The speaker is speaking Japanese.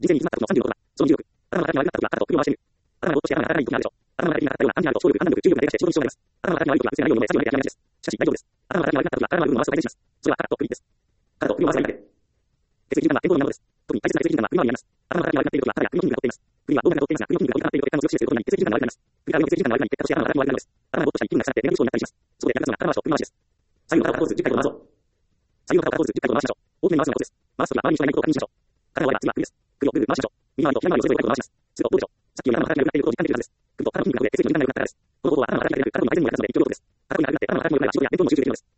人生に詰まった時の30のことだ。その重力。頭の中に悪くなった時は、頭の首を回してみる。頭を落として頭の中にいいことがあるでしょう。頭の中になったような感じになると、総力、判断力、注意力が低下して仕事に支障があります。頭の中に悪くなってないように思え、作業のやりがちです。しかし、大丈夫です。頭の中に悪くなった時は、頭の部分を回すと改善します。それは、体と首です。体と首を回すだけで。血液循環は健康の源です。特に大切な血液循環は首回りにあります。頭の中に悪くなっている時は、頭や首の筋肉が凝っています。首は動脈が凝っていますが、首の筋肉が凝っていると血管を強くしていることにより血液循環が悪くなります。首が上の血液循環が悪くなり、結果として頭の中に悪くなるのです。頭がぼーっとしたり、筋肉が下がって、エネルギーそうになったりします。そこで役立つのが頭回しと首回しです。左右の肩をポーズ10回と回そう。左右の肩をポーズ10回と回しましょう。大きめに回すのがコツです。回すときは周りに人がいないことを確認しましょう。肩の割れば次は首です。首をぐるぐる回しましょう。右回りと左回りをそれぞれ5回と回します。するとどうでしょう。さっきより頭の働きが良くなっていることを実感できるはずです。首と肩の筋肉が増え、血液の循環が良くなったからです。この方法は頭の働きが増える、体の回転も役立つので影響力です。肩こりが悪くなって頭の働きも良くなれば仕事や伝統にも集中できるのです。